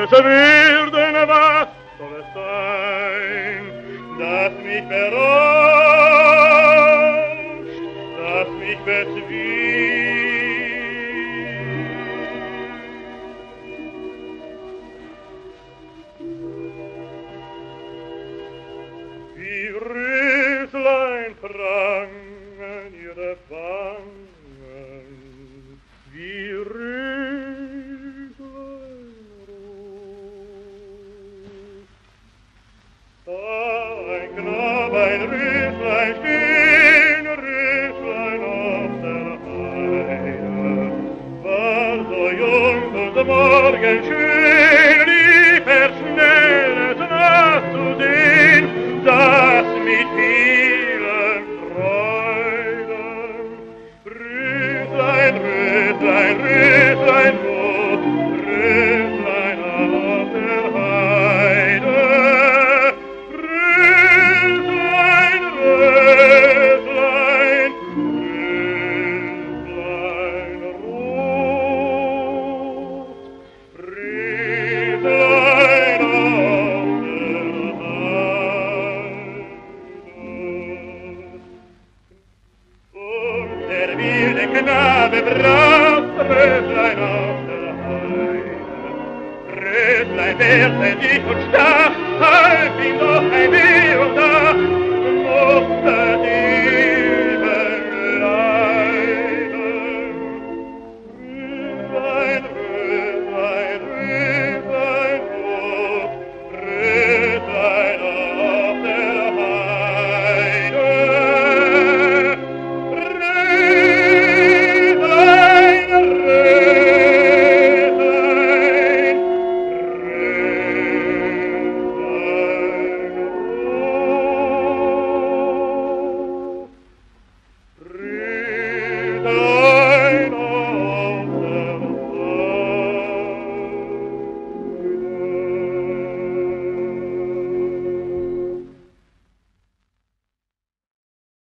es werden, was soll es sein, das mich berauscht, das mich bezwingt. Wie Röslein prangen ihre Wangen, wie Röslein rot. Ein Knabe, ein Röslein stehen, Röslein auf der Heide, war so jung und morgen schön, lief schnell es nachzusehen, das mit vielen Freuden. Röslein, Röslein, Röslein rot, Röslein auf der Heide. Röslein, Röslein, Röslein rot, Röslein auf der wilde Knabe bracht Röslein auf der Heide. Röslein wehrte sich und starb.